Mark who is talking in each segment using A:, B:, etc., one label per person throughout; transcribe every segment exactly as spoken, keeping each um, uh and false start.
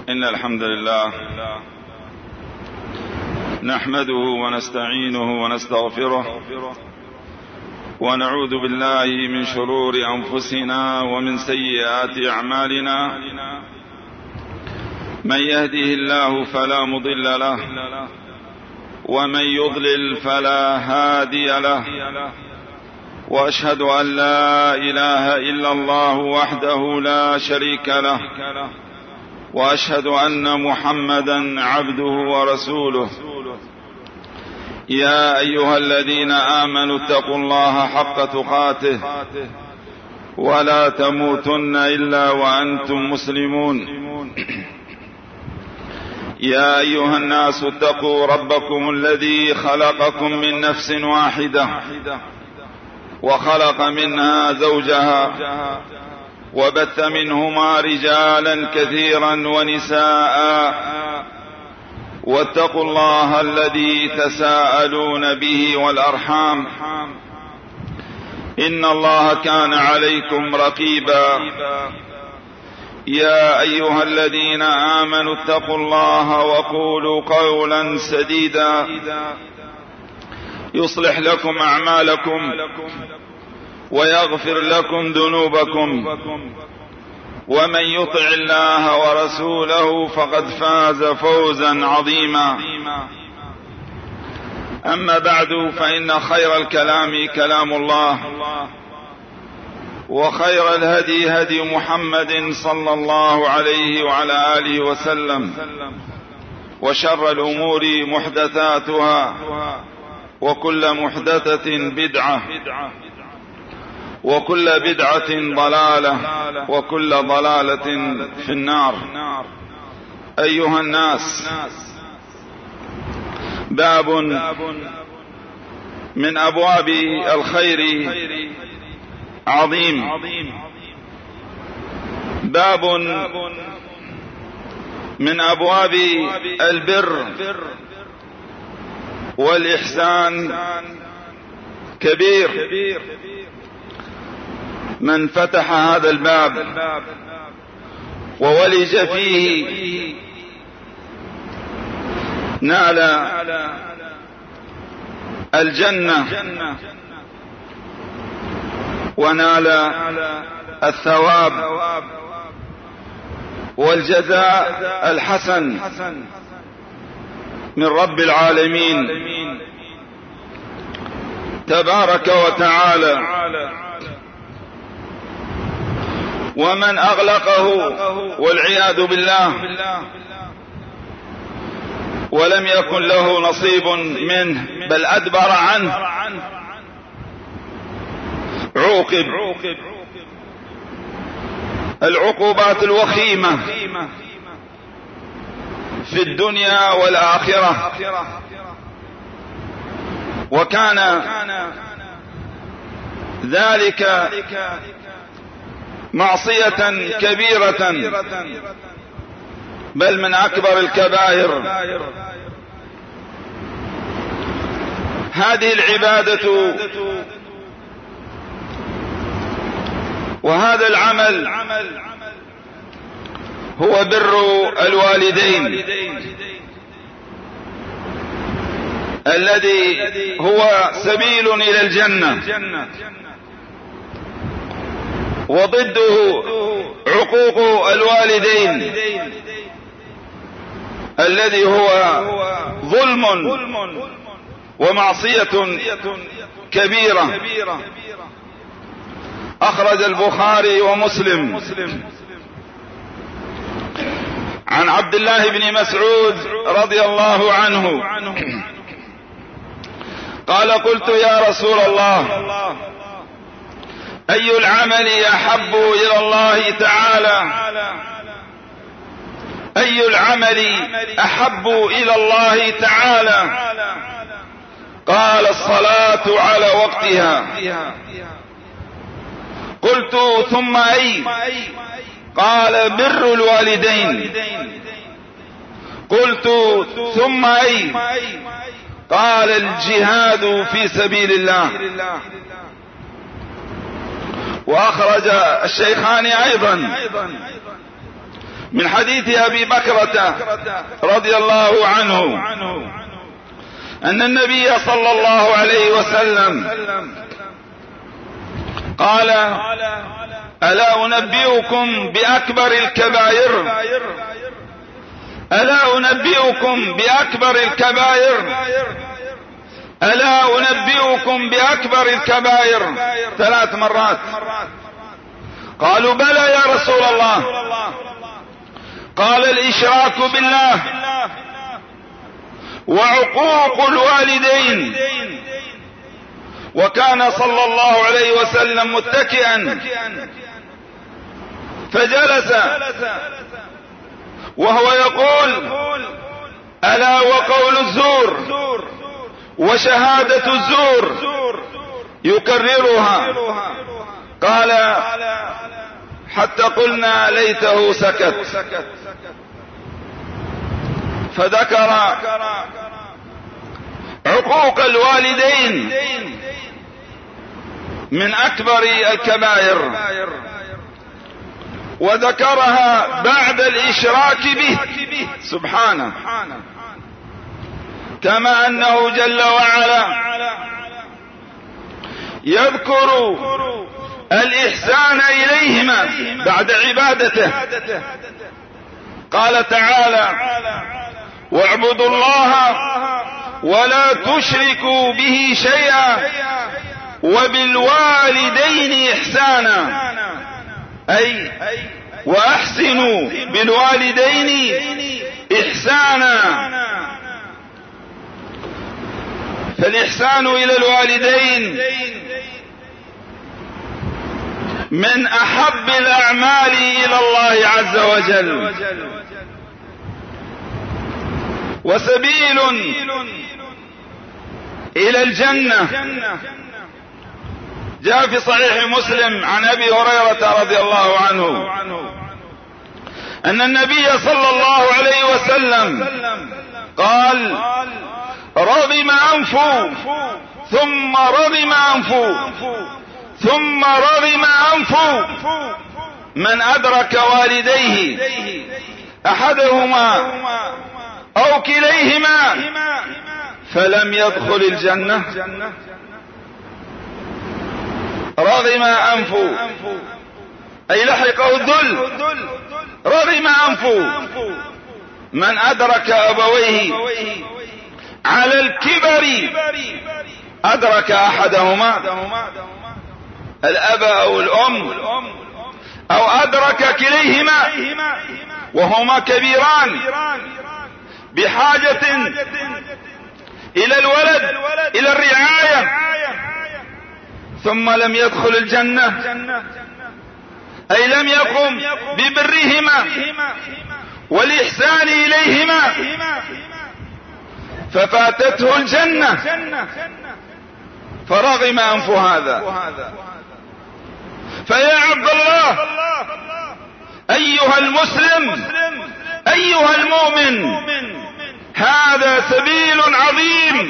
A: إن الحمد لله نحمده ونستعينه ونستغفره ونعوذ بالله من شرور أنفسنا ومن سيئات أعمالنا. من يهده الله فلا مضل له ومن يضلل فلا هادي له، وأشهد أن لا إله إلا الله وحده لا شريك له، وأشهد أن محمدا عبده ورسوله. يا أيها الذين آمنوا اتقوا الله حق تقاته ولا تموتن إلا وأنتم مسلمون. يا أيها الناس اتقوا ربكم الذي خلقكم من نفس واحدة وخلق منها زوجها وبث منهما رجالا كثيرا ونساء، واتقوا الله الذي تساءلون به والأرحام إن الله كان عليكم رقيبا. يا أيها الذين آمنوا اتقوا الله وقولوا قولا سديدا يصلح لكم أعمالكم ويغفر لكم ذنوبكم، ومن يطع الله ورسوله فقد فاز فوزا عظيما. أما بعد، فإن خير الكلام كلام الله، وخير الهدي هدي محمد صلى الله عليه وعلى آله وسلم، وشر الأمور محدثاتها، وكل محدثة بدعة، وكل بدعة ضلالة، وكل ضلالة في النار. أيها الناس، باب من أبواب الخير عظيم، باب من أبواب البر والإحسان كبير. من فتح هذا الباب وولج فيه نال الجنة ونال الثواب والجزاء الحسن من رب العالمين تبارك وتعالى. ومن أغلقه والعياذ بالله ولم يكن له نصيب منه بل أدبر عنه عوقب العقوبات الوخيمة في الدنيا والآخرة. وكان ذلك معصية كبيرة، بل من أكبر الكبائر. هذه العبادة وهذا العمل هو بر الوالدين، الذي هو سبيل إلى الجنة، وضده عقوق الوالدين الذي هو ظلم ومعصية كبيرة. أخرج البخاري ومسلم عن عبد الله بن مسعود رضي الله عنه قال: قلت يا رسول الله، أي العمل أحب إلى الله تعالى؟ أي العمل أحب إلى الله تعالى؟ قال: الصلاة على وقتها. قلت: ثم أي؟ قال: بر الوالدين. قلت: ثم أي؟ قال: الجهاد في سبيل الله. وأخرج الشيخان أيضا من حديث أبي بكرة رضي الله عنه أن النبي صلى الله عليه وسلم قال: ألا أنبئكم بأكبر الكبائر ألا أنبئكم بأكبر الكبائر ألا أنبئكم بأكبر الكبائر ثلاث مرات. قالوا: بلى يا رسول الله. قال: الإشراك بالله وعقوق الوالدين. وكان صلى الله عليه وسلم متكئا فجلس وهو يقول: ألا وقول الزور وشهادة الزور، يكررها. قال: حتى قلنا ليته سكت. فذكر عقوق الوالدين من أكبر الكبائر، وذكرها بعد الإشراك به سبحانه، كما أنه جل وعلا يذكر الإحسان إليهما بعد عبادته. قال تعالى: واعبدوا الله ولا تشركوا به شيئا وبالوالدين إحسانا، أي وأحسنوا بالوالدين إحسانا. فالإحسان إلى الوالدين من أحب الأعمال إلى الله عز وجل، وسبيل إلى الجنة. جاء في صحيح مسلم عن أبي هريرة رضي الله عنه أن النبي صلى الله عليه وسلم قال: رغم أنفه ثم رغم أنفه ثم رغم أنفه من أدرك والديه أحدهما أو كليهما فلم يدخل الجنة. رغم أنفه أي لحقه الذل. رغم أنفه من أدرك أبويه على الكبر، أدرك أحدهما الأب أو الأم، أو أدرك كليهما وهما كبيران بحاجة إلى الولد، إلى الرعاية، ثم لم يدخل الجنة، أي لم يقم ببرهما والإحسان إليهما ففاتته الجنة. فرغم أنف هذا. فيا عبد الله أيها المسلم أيها المؤمن، هذا سبيل عظيم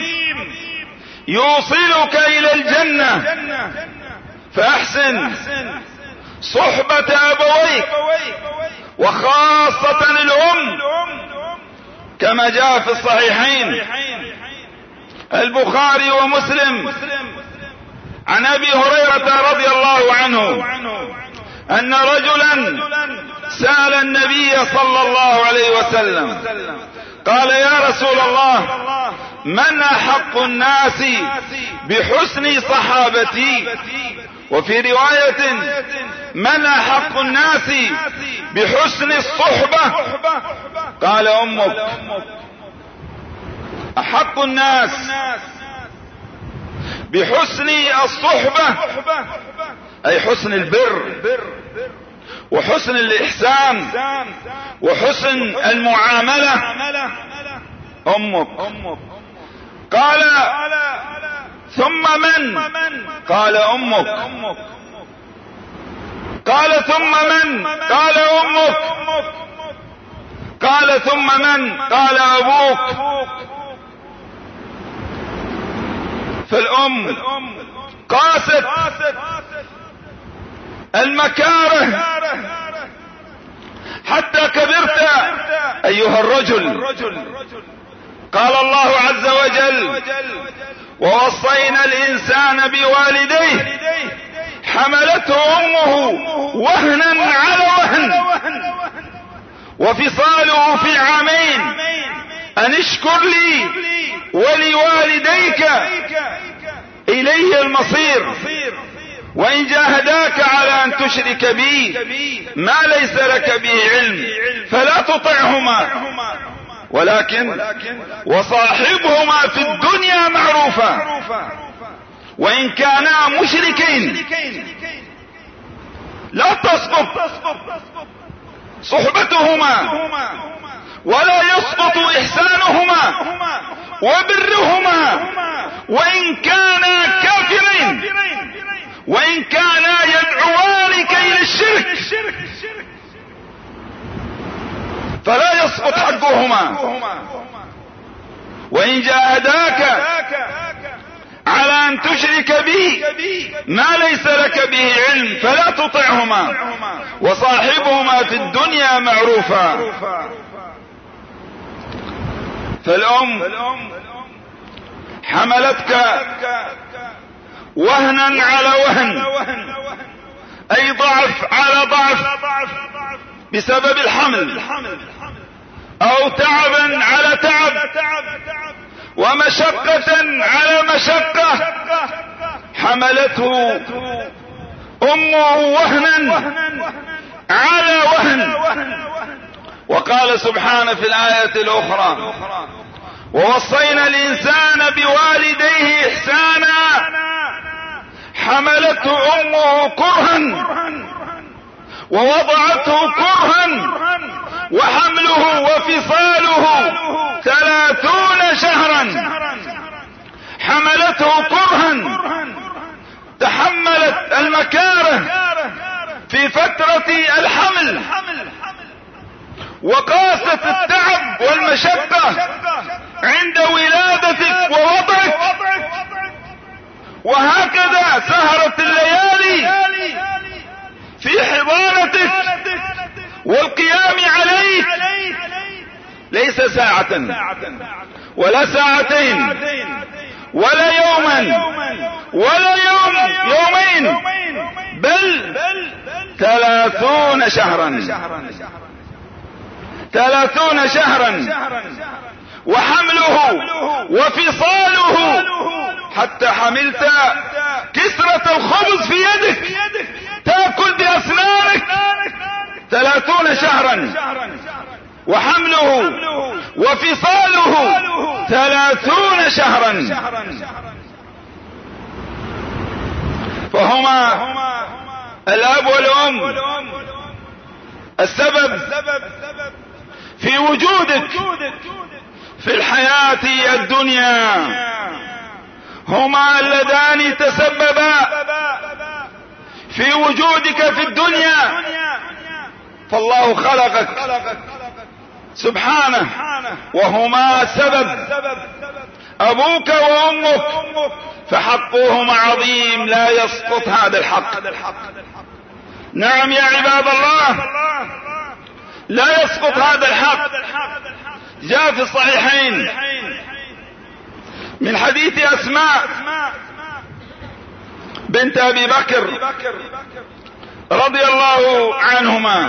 A: يوصلك إلى الجنة. فأحسن صحبة أبويك، وخاصة الأم، كما جاء في الصحيحين البخاري ومسلم عن أبي هريرة رضي الله عنه أن رجلا سأل النبي صلى الله عليه وسلم قال: يا رسول الله، من أحق الناس بحسن صحابتي؟ وفي رواية: من أحق الناس بحسن الصحبة؟ قال: أمك. أحق الناس بحسن الصحبة أي حسن البر وحسن الإحسان وحسن المعاملة أمك. قال: ثم من؟ قال: أمك. قال: ثم من؟ قال: أمك. قال: ثم من؟ قال: أبوك. فالأم قاست المكاره حتى كبرت أيها الرجل. قال الله عز وجل: ووصينا الإنسان بوالديه حملته أمه وهنا على وهن وفصاله في عامين أن اشكر لي ولوالديك إلي المصير. وإن جاهداك على أن تشرك بي ما ليس لك به علم فلا تطعهما، ولكن وصاحبهما في الدنيا معروفا وإن كانا مشركين. لا تسقط صحبتهما ولا يسقط إحسانهما وبرهما وإن كانا كافرين، وإن كانا يدعوانك إلى الشرك فلا يسقط حقهما. وإن جاهداك على أن تشرك بي ما ليس لك به علم فلا تطعهما وصاحبهما في الدنيا معروفا. فالأم حملتك وهنا على وهن، أي ضعف على ضعف بسبب الحمل، أو تعبا على تعب ومشقة على مشقة، حملته أمه وهنا على وهن. وقال سبحانه في الآية الأخرى: ووصينا الإنسان بوالديه إحسانا حملته أمه كرها ووضعته كرها وحمله وفصاله ثلاثون شهرا. حملته كرها، تحملت المكاره في فترة الحمل وقاست التعب والمشقة عند ولادتك ووضعك، وهكذا سهرت الليالي في حضانتك والقيام عليك، ليس ساعة ولا ساعتين ولا يوما ولا يوم يومين، بل ثلاثون شهرا ثلاثون شهرا وحمله وفصاله حتى حملت كسرة الخبز في يدك تأكل بأسنانك ثلاثون شهرا، وحمله وفصاله ثلاثون شهرا. فهما الأب والأم السبب في وجودك في الحياة الدنيا، هما اللذان تسببا في وجودك في الدنيا. فالله خلقك سبحانه وهما سبب، أبوك وأمك، فحقهما عظيم لا يسقط هذا الحق. نعم يا عباد الله، لا يسقط هذا الحق. جاء في الصحيحين من حديث أسماء بنت أبي بكر رضي الله عنهما،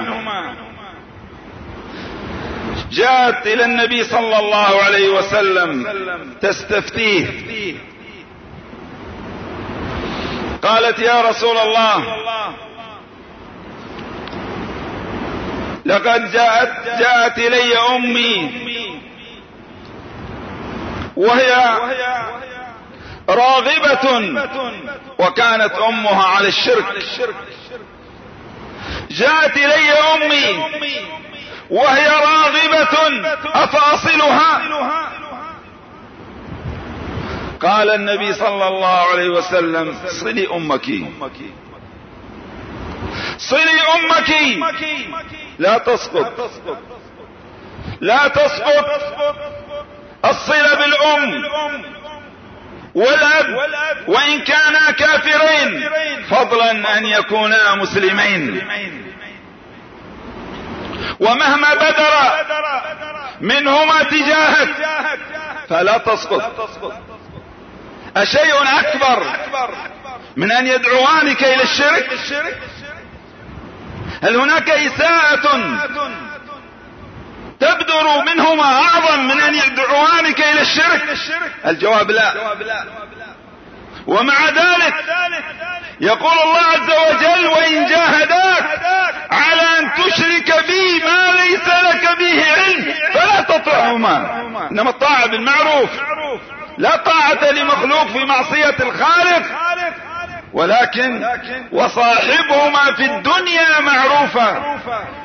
A: جاءت إلى النبي صلى الله عليه وسلم تستفتيه، قالت: يا رسول الله، لقد جاءت, جاءت إلي أمي وهي راغبة، وكانت أمها على الشرك. جاءت إلي أمي وهي راغبة أفاصلها؟ قال النبي صلى الله عليه وسلم: صلي أمك، صلي أمك، لا تسقط لا تسقط الصلة بالأم والأب وإن كانا كافرين، فضلا أن يكونا مسلمين. ومهما بدر منهما تجاهك فلا تسقط. أشيء أكبر من أن يدعوانك إلى الشرك؟ هل هناك إساءة تبدر منهما أعظم من أن يدعوانك إلى الشرك؟ الجواب لا. ومع ذلك يقول الله عز وجل: وإن جاهداك على أن تشرك بي ما ليس لك به علم فلا تطعهما. إنما الطاعة بالمعروف، لا طاعة لمخلوق في معصية الخالق، ولكن وصاحبهما في الدنيا معروفا.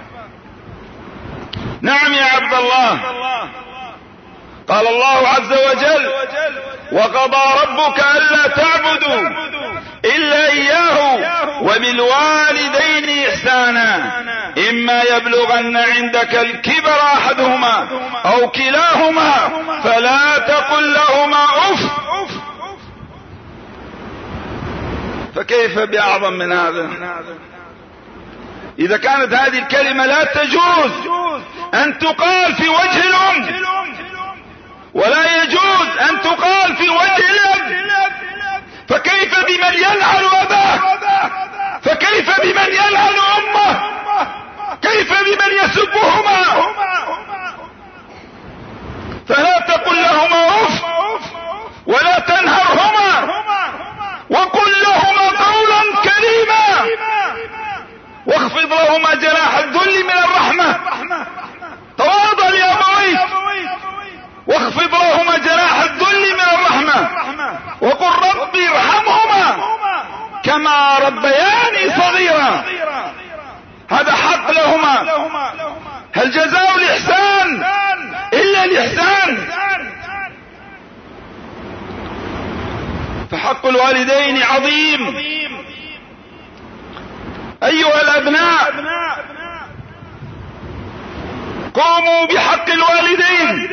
A: نعم يا عبد الله، قال الله عز وجل: وقضى ربك ألا تعبدوا إلا إياه وبالوالدين إحسانا إما يبلغن عندك الكبر أحدهما أو كلاهما فلا تقل لهما أف. فكيف بأعظم من هذا؟ إذا كانت هذه الكلمة لا تجوز أن تقال في وجه الأم، ولا يجوز أن تقال في وجه الأب، فكيف بمن يلعن أباه؟ فكيف بمن يلعن أمه؟ كيف بمن يسبهما؟ فلا تقل لهما أف ولا تنهرهما وقل لهما قولا كريما واخفض لهما جناح الذل من الرحمة. تواضع لأبويك واخفض لهما جناح الذل من الرحمة وقل ربي ارحمهما كما ربياني صغيرا. هذا حق لهما. هل جزاء الإحسان إلا الإحسان؟ فحق الوالدين عظيم. أيها الأبناء، قوموا بحق الوالدين.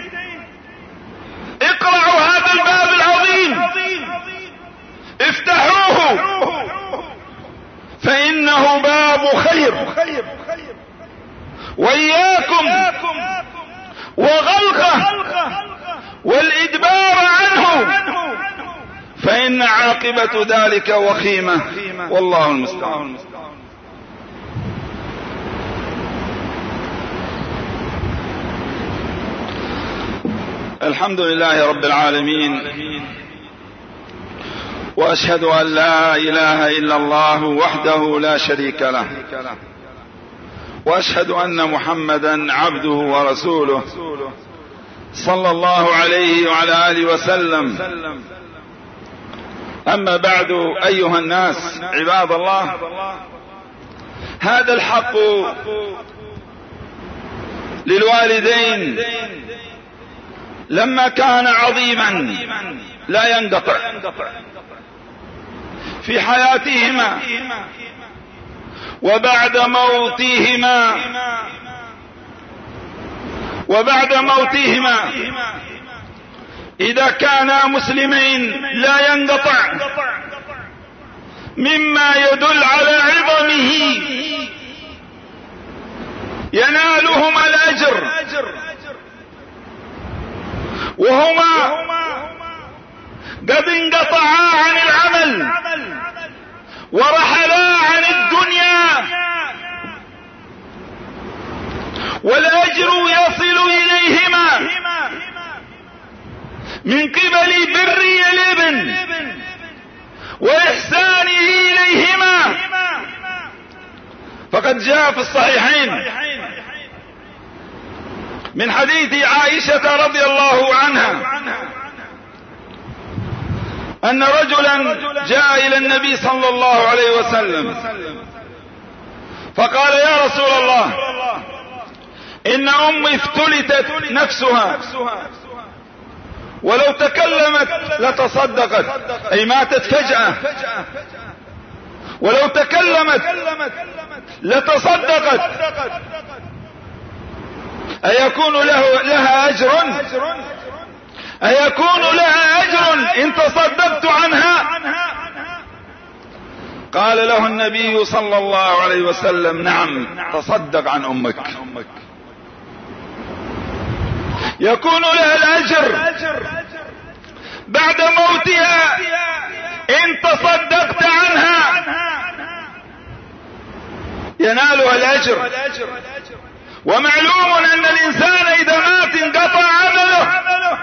A: اقرأوا هذا الباب العظيم، افتحوه، فإنه باب خير. وإياكم وغلقه والإدبار عنه، فإن عاقبة ذلك وخيمة، والله المستعان. الحمد لله رب العالمين، وأشهد أن لا إله إلا الله وحده لا شريك له، وأشهد أن محمدا عبده ورسوله صلى الله عليه وعلى آله وسلم. أما بعد، أيها الناس عباد الله، هذا الحق للوالدين لما كان عظيما لا ينقطع في حياتهما وبعد موتهما وبعد موتهما إذا كانا مسلمين لا ينقطع، مما يدل على عظمه ينالهما الأجر، وهما قد انقطعا عن العمل ورحلا عن الدنيا، والأجر يصل إليهما من قبل بر الابن وإحسانه إليهما. فقد جاء في الصحيحين من حديث عائشة رضي الله عنها أن رجلا جاء إلى النبي صلى الله عليه وسلم فقال: يا رسول الله، إن أمي افتلتت نفسها ولو تكلمت لتصدقت، أي ماتت فجأة، ولو تكلمت لتصدقت، أيكون له لها أجر؟ أيكون لها أجر إن تصدقت عنها؟ فقال له النبي صلى الله عليه وسلم: نعم، تصدق عن أمك، يكون لها الأجر بعد موتها إن تصدقت عنها، ينالها الأجر. ومعلوم أن الإنسان إذا مات انقطع عمله،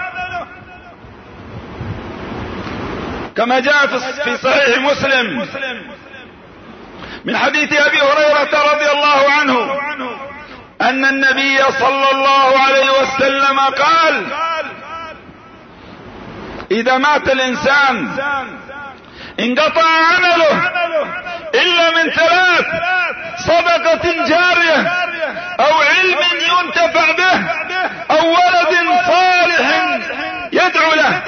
A: كما جاء في صحيح مسلم من حديث أبي هريرة رضي الله عنه أن النبي صلى الله عليه وسلم قال: إذا مات الإنسان انقطع عمله إلا من ثلاث: صدقة جارية، أو علم ينتفع به، أو ولد صالح يدعو له.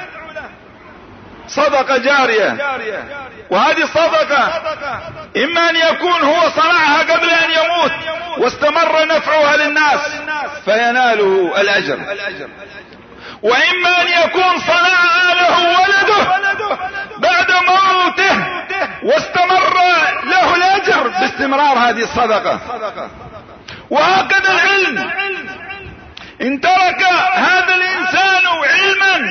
A: صدقة جارية، وهذه الصدقة إما أن يكون هو صنعها قبل أن يموت واستمر نفعها للناس فيناله الأجر، وإما أن يكون صنعها له ولده بعد موته واستمر له الأجر باستمرار هذه الصدقة. وهكذا العلم، إن ترك هذا الإنسان علما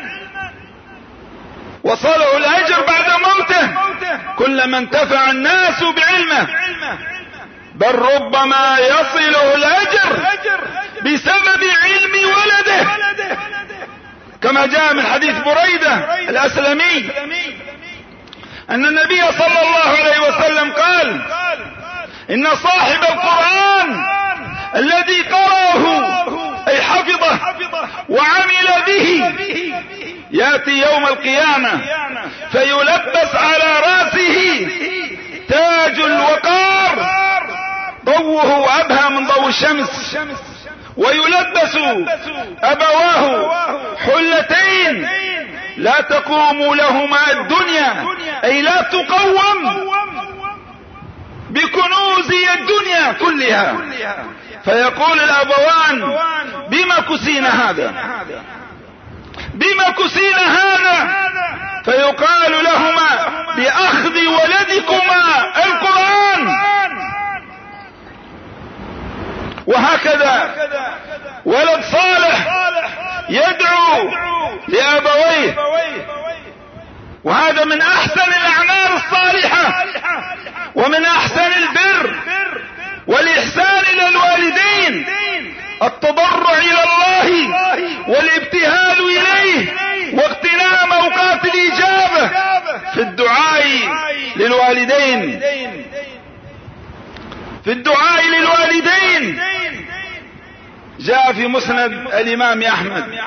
A: وصله الأجر بعد موته كلما انتفع الناس بعلمه، بل ربما يصله الأجر بسبب علم ولده، كما جاء من حديث بريدة الأسلمي أن النبي صلى الله عليه وسلم قال: إن صاحب القرآن الذي قرأه أي حفظه وعمل به يأتي يوم القيامة فيلبس على رأسه تاج الوقار ضوءه أبهى من ضوء الشمس، ويلبس أبواه حلتين لا تقوم لهما الدنيا، أي لا تقوم بكنوز الدنيا كلها. فيقول الأبوان: بما كسينا هذا؟ بما كسينا هذا؟ فيقال لهما: بأخذ ولدكما القرآن. وهكذا ولد صالح يدعو لأبويه، وهذا من أحسن الأعمال الصالحة ومن أحسن البر والإحسان إلى الوالدين، التضرع إلى الله والابتهال إليه واغتنام أوقات الإجابة في الدعاء للوالدين في الدعاء للوالدين. جاء في مسند الإمام أحمد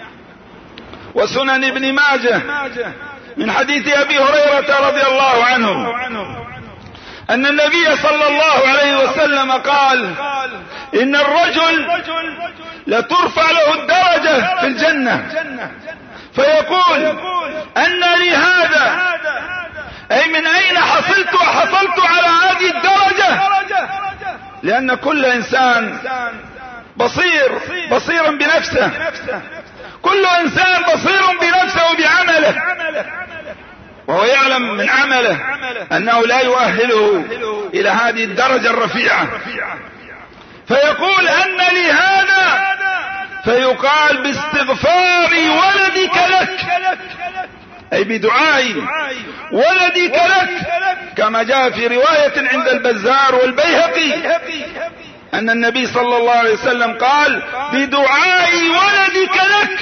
A: وسنن ابن ماجه من حديث أبي هريرة رضي الله عنه أن النبي صلى الله عليه وسلم قال: إن الرجل لترفع له الدرجة في الجنة فيقول: أن لي هذا، أي من أين حصلت وحصلت على هذه الدرجة؟ لأن كل إنسان بصير بصيرا بنفسه، كل إنسان بصير بنفسه وبعمله، وهو يعلم من عمله أنه لا يؤهله إلى هذه الدرجة الرفيعة، فيقول: أن لي هذا، فيقال: باستغفار ولدك لك، أي بدعاء ولدك لك، كما جاء في رواية عند البزار والبيهقي أن النبي صلى الله عليه وسلم قال: بدعاء ولدك لك.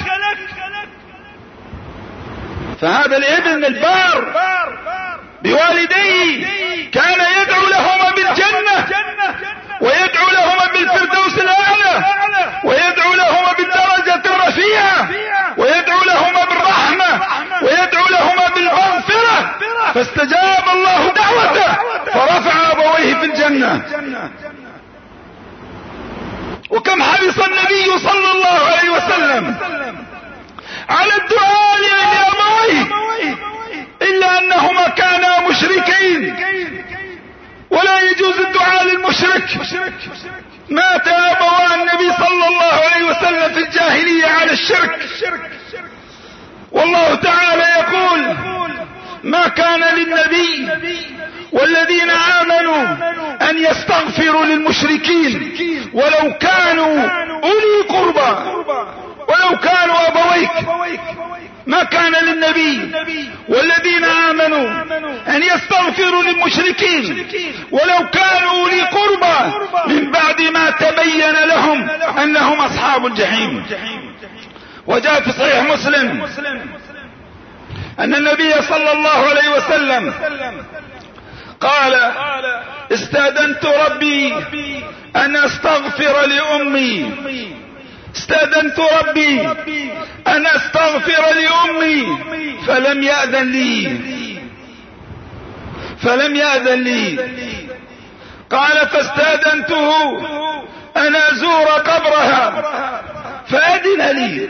A: فهذا الابن البار بوالديه كان يدعو لهما بالجنة، ويدعو لهما بالفردوس الأعلى، ويدعو لهما بالدرجة الرفيعة، ويدعو لهما بالرحمة، ويدعو لهما بالمغفرة، فاستجاب الله دعوته فرفع أبويه في الجنة. وكم حرص النبي صلى الله عليه وسلم على الدعاء لأبويه، إلا أنهما كانا مشركين ولا يجوز الدعاء للمشرك. مات أبوان النبي صلى الله عليه وسلم في الجاهلية على الشرك، والله تعالى يقول: ما كان للنبي
B: والذين آمنوا أن يستغفروا للمشركين ولو كانوا أولي قربى ولو كانوا أبويك. ما كان للنبي والذين آمنوا أن يستغفروا للمشركين ولو كانوا أولي قربى من بعد ما تبين لهم أنهم أصحاب الجحيم. وجاء في صحيح مسلم أن النبي صلى الله عليه وسلم قال: استأذنت ربي أن أستغفر لأمي استأذنت ربي أن أستغفر لأمي فلم يأذن لي فلم يأذن لي قال: فاستأذنته أن أزور قبرها فأذن لي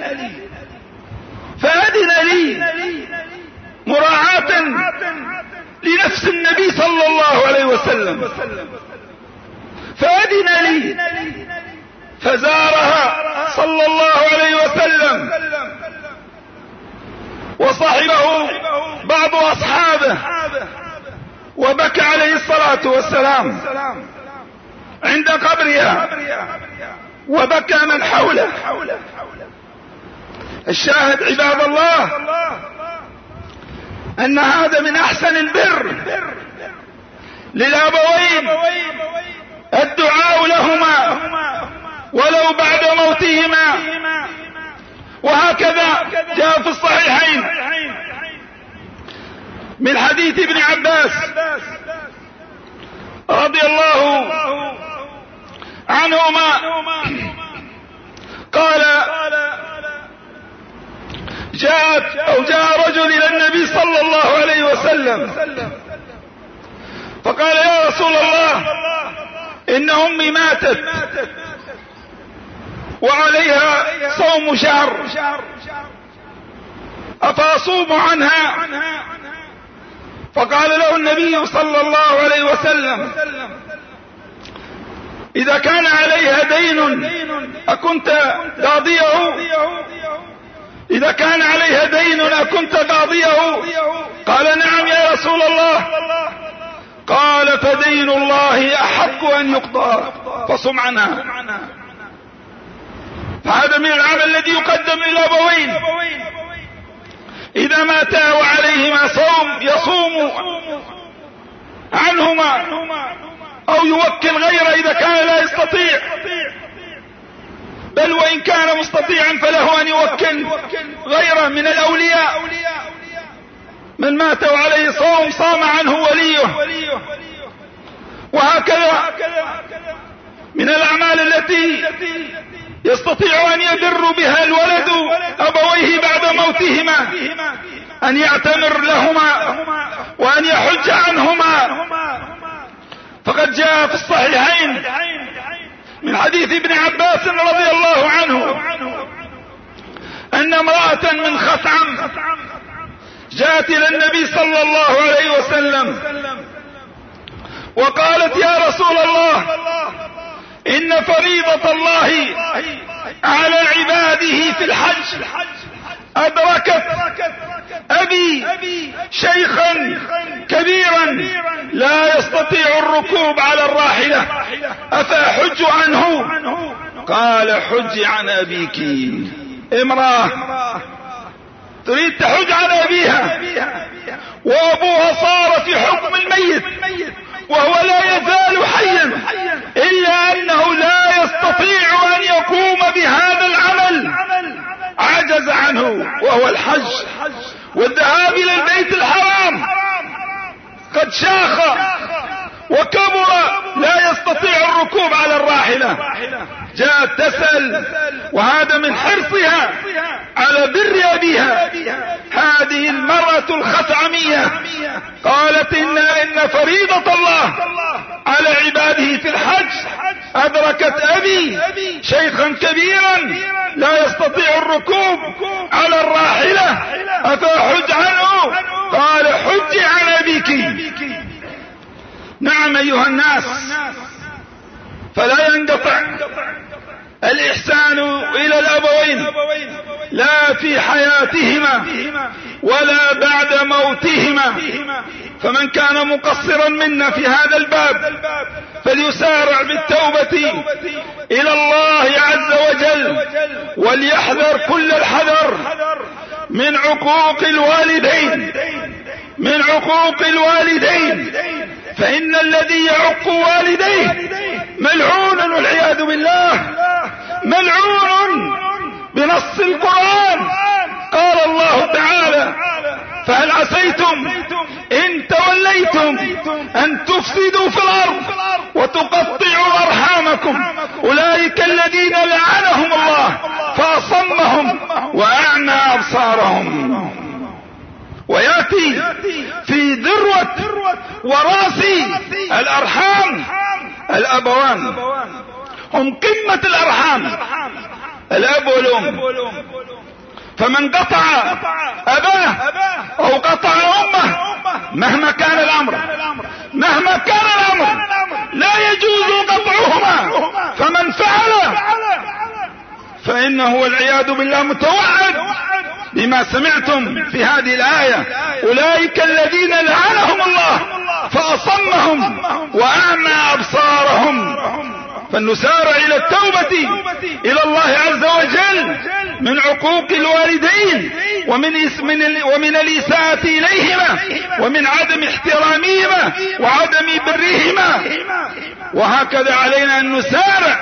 B: فأذن لي مراعاة لنفس النبي صلى الله عليه وسلم، فأذن لي فزارها صلى الله عليه وسلم وصحبه بعض أصحابه وبكى عليه الصلاة والسلام عند قبرها وبكى من حوله. الشاهد عباد الله أن هذا من أحسن البر للأبوين الدعاء لهما ولو بعد موتهما. وهكذا جاء في الصحيحين من حديث ابن عباس رضي الله عنهما قال: جاءت أو جاء رجل إلى النبي صلى الله عليه وسلم فقال: يا رسول الله، إن أمي ماتت وعليها صوم شهر أفأصوم عنها؟ فقال له النبي صلى الله عليه وسلم: إذا كان عليها دين أكنت قاضيه إذا كان عليها دين أكنت قاضيه؟ قال: نعم يا رسول الله. قال: فدين الله أحق أن يقضى فصم عنها. فهذا من العمل الذي يقدم للأبوين إذا ماتا وعليهما صوم يصوم عنهما أو يوكل غيره إذا كان لا يستطيع، بل وإن كان مستطيعا فله أن يوكل غيره من الأولياء. من مات وعليه صوم صام عنه وليه. وهكذا من الأعمال التي يستطيع أن يبر بها الولد أبويه بعد موتهما أن يعتمر لهما وأن يحج عنهما. فقد جاء في الصحيحين من حديث ابن عباس رضي الله عنه أن امرأة من خثعم جاءت إلى النبي صلى الله عليه وسلم وقالت: يا رسول الله، إن فريضة الله على عباده في الحج أدركت أبي شيخا كبيرا لا يستطيع الركوب على الراحلة أفأحج عنه؟ قال: حج عن أبيك. امرأة تريد تحج عن أبيها وأبوها صار في حكم الميت وهو لا يزال حيا، إلا أنه لا يستطيع أن يقوم بهذا العمل، عجز عنه وهو الحج والذهاب إلى البيت الحرام. قد شاخ وكبر لا يستطيع الركوب على الراحلة. جاءت تسأل، وهذا من حرصها على بر أبيها. هذه المرأة الخثعمية قالت: إن إن فريضة الله على عباده في الحج أدركت أبي شيخا كبيرا لا يستطيع الركوب على الراحلة أفأحج عنه؟ قال: حج عن أبيك. نعم أيها الناس، فلا ينقطع الإحسان إلى الأبوين لا في حياتهما ولا بعد موتهما، فمن كان مقصرا منا في هذا الباب فليسارع بالتوبة إلى الله عز وجل، وليحذر كل الحذر من عقوق الوالدين من عقوق الوالدين فإن الذي يعق والديه ملعون والعياذ بالله، ملعون بنص القرآن. قال الله تعالى: فهل عسيتم إن توليتم أن تفسدوا في الأرض وتقطعوا أرحامكم أولئك الذين لعنهم الله فأصمهم وأعمى أبصارهم. ويأتي في ذروة ورأس الأرحام الأبوان، هم قمة الأرحام، الأب والأم. فمن قطع أباه أو قطع أمه مهما كان الأمر مهما كان الأمر لا يجوز قطعهما، فمن فعل فإنه والعياذ بالله متوعد بما سمعتم في هذه الآية: أولئك الذين لعنهم الله فأصمهم وأعمى أبصارهم. فلنسارع إلى التوبة إلى الله عز وجل من عقوق الوالدين ومن ومن الإساءة إليهما ومن عدم احترامهما وعدم برهما. وهكذا علينا أن نسارع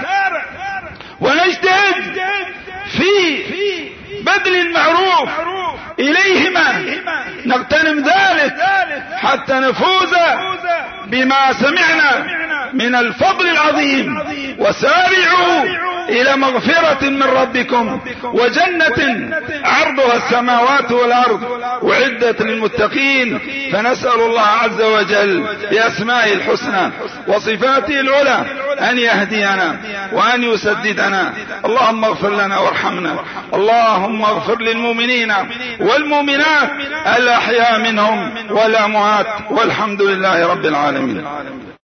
B: ونجتهد في بذل المعروف إليهما، نغتنم ذلك حتى نفوز بما سمعنا من الفضل العظيم. وسارعوا إلى مغفرة من ربكم وجنة عرضها السماوات والأرض أعدت للمتقين. فنسأل الله عز وجل بأسمائه الحسنى وصفاته العلى أن يهدينا وأن يسددنا. اللهم اغفر لنا وارحمنا، اللهم اغفر للمؤمنين والمؤمنات الأحياء منهم والأموات، والحمد لله رب العالمين.